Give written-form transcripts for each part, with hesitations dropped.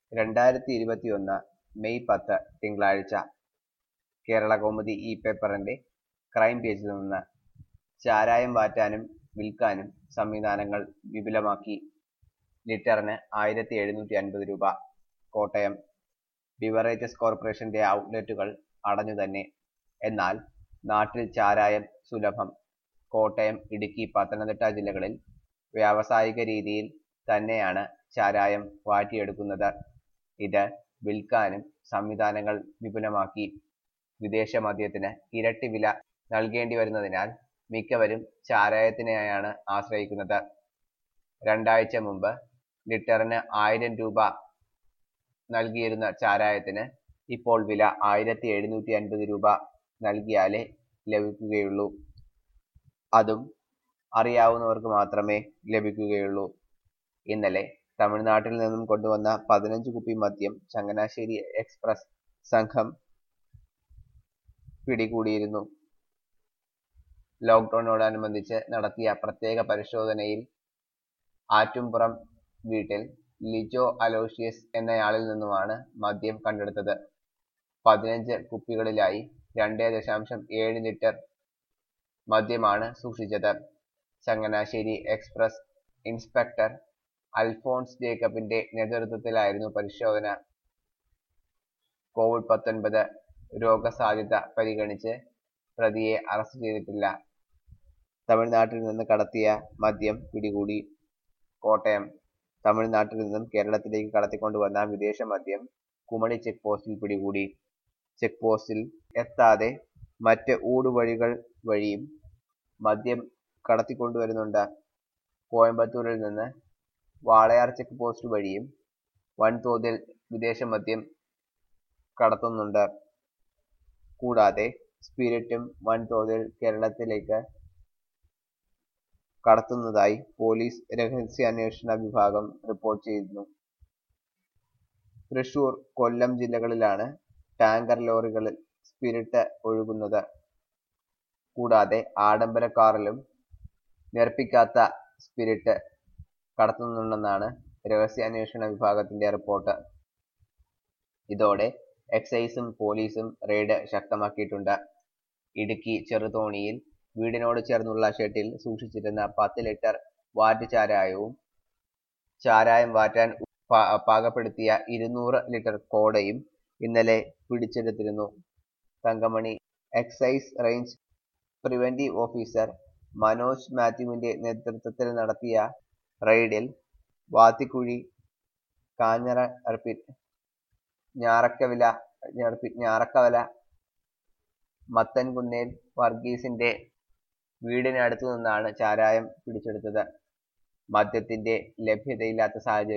2021 May 10 തിങ്കളാഴ്ച കേരളകൗമുദി ഈ പേപ്പറിന്റെ ക്രൈം പേജിൽ നിന്ന് ചാരായം വാറ്റാനും വിൽക്കാനും സംവിധാനങ്ങൾ വിപുലമാക്കി. ലിറ്ററിന് 1750 രൂപ. കോട്ടയം ബിവറേജസ് കോർപ്പറേഷന്റെ ഔട്ട്ലെറ്റുകൾ അടഞ്ഞുതന്നെ. എന്നാൽ നാട്ടിൽ ചാരായം സുലഭം. കോട്ടയം, ഇടുക്കി, പത്തനംതിട്ട ജില്ലകളിൽ വ്യാവസായിക രീതിയിൽ തന്നെയാണ് ചാരായം വാറ്റിയെടുക്കുന്നത്. ഇത് വിൽക്കാനും സംവിധാനങ്ങൾ വിപുലമാക്കി. വിദേശ മദ്യത്തിന് ഇരട്ടി വില നൽകേണ്ടി വരുന്നതിനാൽ മിക്കവരും ചാരായത്തിനെയാണ് ആശ്രയിക്കുന്നത്. രണ്ടാഴ്ച മുമ്പ് ലിറ്ററിന് 1000 രൂപ നൽകിയിരുന്ന ചാരായത്തിന് ഇപ്പോൾ വില 1750 രൂപ നൽകിയാലേ ലഭിക്കുകയുള്ളൂ. അതും അറിയാവുന്നവർക്ക് മാത്രമേ ലഭിക്കുകയുള്ളൂ. ഇന്നലെ തമിഴ്നാട്ടിൽ നിന്നും കൊണ്ടുവന്ന 15 കുപ്പി മദ്യം ചങ്ങനാശ്ശേരി എക്സ്പ്രസ് സംഘം പിടികൂടിയിരുന്നു. ലോക്ക്ഡൌണിനോടനുബന്ധിച്ച് നടത്തിയ പ്രത്യേക പരിശോധനയിൽ ആറ്റുംപുറം വീട്ടിൽ ലിജോ അലോഷ്യസ് എന്നയാളിൽ നിന്നുമാണ് മദ്യം കണ്ടെടുത്തത്. 15 കുപ്പികളിലായി 2.7 ലിറ്റർ മദ്യമാണ് സൂക്ഷിച്ചത്. ചങ്ങനാശ്ശേരി എക്സ്പ്രസ് ഇൻസ്പെക്ടർ അൽഫോൺസ് ജേക്കബിന്റെ നേതൃത്വത്തിലായിരുന്നു പരിശോധന. കോവിഡ്-19 രോഗസാധ്യത പരിഗണിച്ച് പ്രതിയെ അറസ്റ്റ് ചെയ്തിട്ടില്ല. തമിഴ്നാട്ടിൽ നിന്ന് കടത്തിയ മദ്യം പിടികൂടി. കോട്ടയം തമിഴ്നാട്ടിൽ നിന്നും കേരളത്തിലേക്ക് കടത്തിക്കൊണ്ടുവന്ന വിദേശ മദ്യം കുമളി ചെക്ക് പോസ്റ്റിൽ പിടികൂടി. ചെക്ക് പോസ്റ്റിൽ എത്താതെ മറ്റ് ഊടുവഴികൾ വഴിയും മദ്യം കടത്തിക്കൊണ്ടുവരുന്നുണ്ട്. കോയമ്പത്തൂരിൽ നിന്ന് വാളയാർ ചെക്ക് പോസ്റ്റ് വഴിയും വൻതോതിൽ വിദേശ മദ്യം കടത്തുന്നുണ്ട്. കൂടാതെ സ്പിരിറ്റും വൻതോതിൽ കേരളത്തിലേക്ക് കടത്തുന്നതായി പോലീസ് രഹസ്യാന്വേഷണ വിഭാഗം റിപ്പോർട്ട് ചെയ്യുന്നു. തൃശൂർ, കൊല്ലം ജില്ലകളിലാണ് ടാങ്കർ ലോറികളിൽ സ്പിരിറ്റ് ഒഴുകുന്നത്. കൂടാതെ ആഡംബര കാറിലും നേർപ്പിക്കാത്ത സ്പിരിറ്റ് കടത്തുന്നുണ്ടെന്നാണ് രഹസ്യാന്വേഷണ വിഭാഗത്തിന്റെ റിപ്പോർട്ട്. ഇതോടെ എക്സൈസും പോലീസും റെയ്ഡ് ശക്തമാക്കിയിട്ടുണ്ട്. ഇടുക്കി ചെറുതോണിയിൽ വീടിനോട് ചേർന്നുള്ള ഷെഡിൽ സൂക്ഷിച്ചിരുന്ന 10 ലിറ്റർ വാറ്റ് ചാരായം വാറ്റാൻ പാകപ്പെടുത്തിയ 200 ലിറ്റർ കോടയും ഇന്നലെ പിടിച്ചെടുത്തിരുന്നു. Thankamani excise range preventive officer Manoj മാത്യുവിന്റെ നേതൃത്വത്തിൽ നടത്തിയ റെയ്ഡിൽ വാത്തിക്കുഴി, ഞാറക്കവല, മത്തൻകുന്നേൽ വർഗീസിന്റെ വീടിനടുത്തു നിന്നാണ് ചാരായം പിടിച്ചെടുത്തത്. മദ്യത്തിന്റെ ലഭ്യതയില്ലാത്ത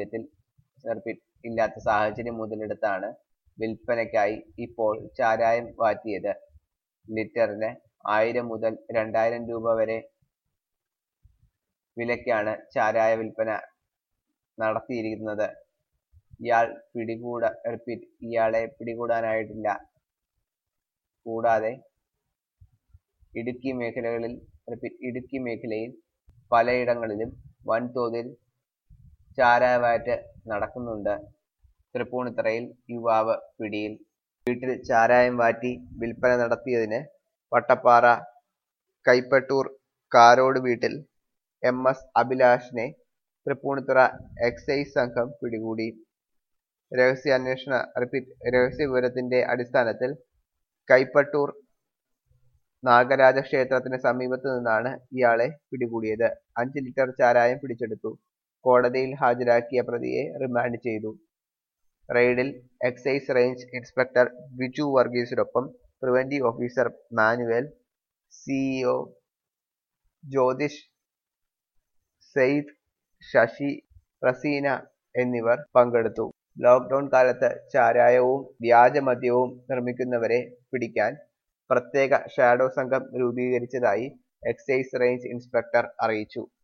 സാഹചര്യം മുതലെടുത്താണ് വിൽപ്പനയ്ക്കായി ഇപ്പോൾ ചാരായം വാറ്റിയത്. ലിറ്ററിന് 1000 മുതൽ 2000 രൂപ വരെ വിലയ്ക്കാണ് ചാരായ വിൽപ്പന നടത്തിയിരിക്കുന്നത്. ഇയാളെ പിടികൂടാനായിട്ടില്ല. കൂടാതെ ഇടുക്കി മേഖലയിൽ പലയിടങ്ങളിലും വൻതോതിൽ ചാരായ വാറ്റ് നടക്കുന്നുണ്ട്. തൃപ്പൂണിത്തുറയിൽ യുവാവ് പിടിയിൽ. വീട്ടിൽ ചാരായം വാറ്റി വിൽപ്പന നടത്തിയതിന് വട്ടപ്പാറ കൈപ്പട്ടൂർ കാരോട് വീട്ടിൽ MS അഭിലാഷിനെ തൃപ്പൂണിത്തുറ എക്സൈസ് സംഘം പിടികൂടി. രഹസ്യവിവരത്തിന്റെ അടിസ്ഥാനത്തിൽ കൈപ്പട്ടൂർ നാഗരാജ ക്ഷേത്രത്തിന് സമീപത്തു നിന്നാണ് ഇയാളെ പിടികൂടിയത്. 5 ലിറ്റർ ചാരായം പിടിച്ചെടുത്തു. കോടതിയിൽ ഹാജരാക്കിയ പ്രതിയെ റിമാൻഡ് ചെയ്തു. റെയ്ഡിൽ എക്സൈസ് റേഞ്ച് ഇൻസ്പെക്ടർ ബിജു വർഗീസിനൊപ്പം preventive officer Manuel, CEO Jyothish, Syed, Sasi, Raseena എന്നിവർ പങ്കെടുത്തു. ലോക്ക്ഡൌൺ കാലത്ത് ചാരായവും വ്യാജമദ്യവും നിർമ്മിക്കുന്നവരെ പിടിക്കാൻ പ്രത്യേക ഷാഡോ സംഘം രൂപീകരിച്ചതായി എക്സൈസ് റേഞ്ച് ഇൻസ്പെക്ടർ അറിയിച്ചു.